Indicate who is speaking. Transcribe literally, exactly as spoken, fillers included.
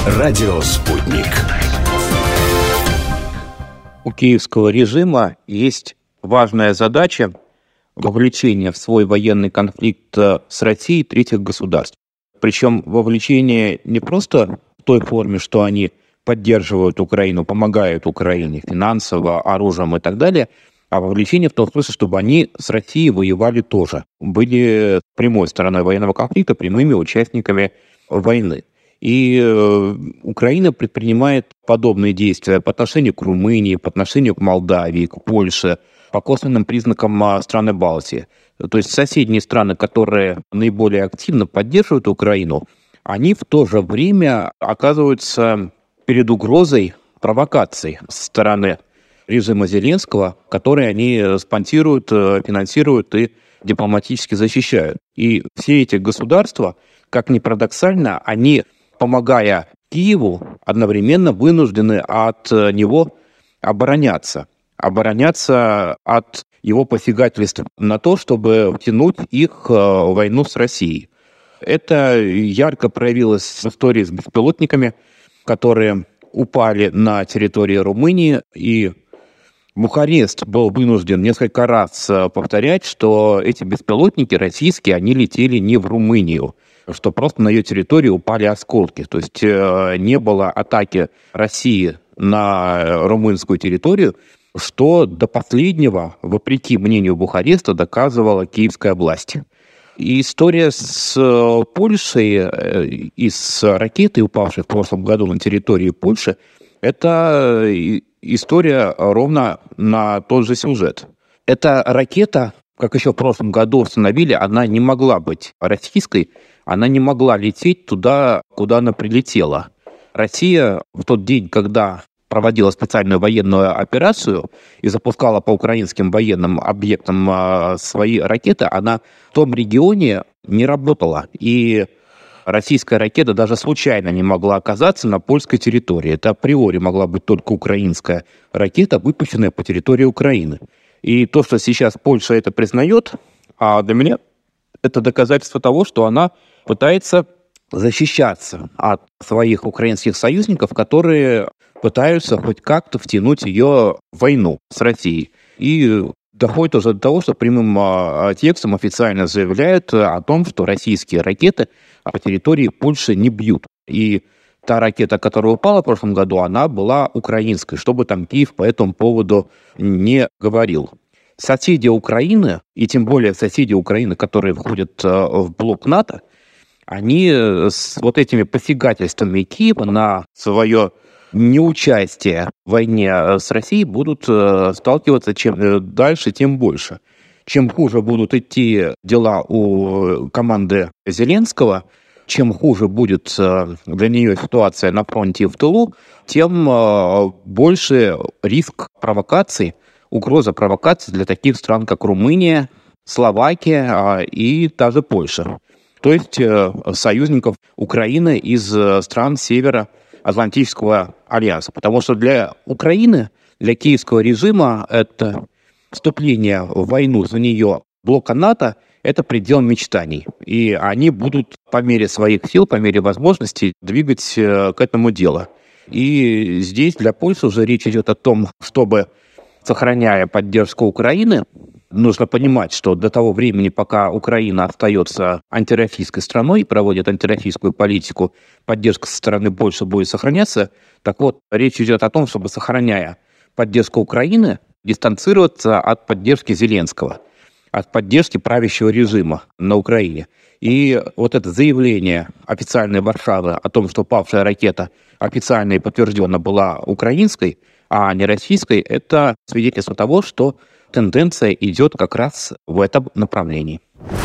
Speaker 1: Радио «Спутник».
Speaker 2: У киевского режима есть важная задача вовлечения в свой военный конфликт с Россией третьих государств. Причем вовлечение не просто в той форме, что они поддерживают Украину, помогают Украине финансово, оружием и так далее, а вовлечение в том смысле, чтобы они с Россией воевали тоже. Были прямой стороной военного конфликта, прямыми участниками войны. И э, Украина предпринимает подобные действия по отношению к Румынии, по отношению к Молдавии, к Польше, по косвенным признакам э, страны Балтии. То есть соседние страны, которые наиболее активно поддерживают Украину, они в то же время оказываются перед угрозой провокаций со стороны режима Зеленского, которые они спонсируют, финансируют и дипломатически защищают. И все эти государства, как ни парадоксально, они, помогая Киеву, одновременно вынуждены от него обороняться. Обороняться от его посягательств на то, чтобы втянуть их в войну с Россией. Это ярко проявилось в истории с беспилотниками, которые упали на территории Румынии, и Бухарест был вынужден несколько раз повторять, что эти беспилотники российские, они летели не в Румынию, что просто на ее территории упали осколки. То есть не было атаки России на румынскую территорию, что до последнего, вопреки мнению Бухареста, доказывала киевская власть. И история с Польшей и с ракетой, упавшей в прошлом году на территории Польши, это история ровно на тот же сюжет. Эта ракета, как еще в прошлом году установили, она не могла быть российской, она не могла лететь туда, куда она прилетела. Россия в тот день, когда проводила специальную военную операцию и запускала по украинским военным объектам свои ракеты, она в том регионе не работала. И российская ракета даже случайно не могла оказаться на польской территории. Это априори могла быть только украинская ракета, выпущенная по территории Украины. И то, что сейчас Польша это признает, а для меня это доказательство того, что она пытается защищаться от своих украинских союзников, которые пытаются хоть как-то втянуть ее в войну с Россией. И доходит уже до того, что прямым текстом официально заявляют о том, что российские ракеты по территории Польши не бьют. И та ракета, которая упала в прошлом году, она была украинской, что бы там Киев по этому поводу не говорил. Соседи Украины, и тем более соседи Украины, которые входят в блок НАТО, они с вот этими посягательствами Киева на свое неучастие в войне с Россией будут сталкиваться чем дальше, тем больше. Чем хуже будут идти дела у команды Зеленского, чем хуже будет для нее ситуация на фронте и в тылу, тем больше риск провокаций, угроза провокаций для таких стран, как Румыния, Словакия и даже Польша. То есть союзников Украины из стран Североатлантического альянса. Потому что для Украины, для киевского режима это вступление в войну за нее блока НАТО – это предел мечтаний. И они будут по мере своих сил, по мере возможностей двигать к этому делу. И здесь для Польши уже речь идет о том, чтобы, сохраняя поддержку Украины, нужно понимать, что до того времени, пока Украина остается антироссийской страной и проводит антироссийскую политику, поддержка со стороны Польши будет сохраняться. Так вот, речь идет о том, чтобы, сохраняя поддержку Украины, дистанцироваться от поддержки Зеленского, от поддержки правящего режима на Украине. И вот это заявление официальной Варшавы о том, что павшая ракета официально и подтвержденно была украинской, а не российской, это свидетельство того, что тенденция идет как раз в этом направлении.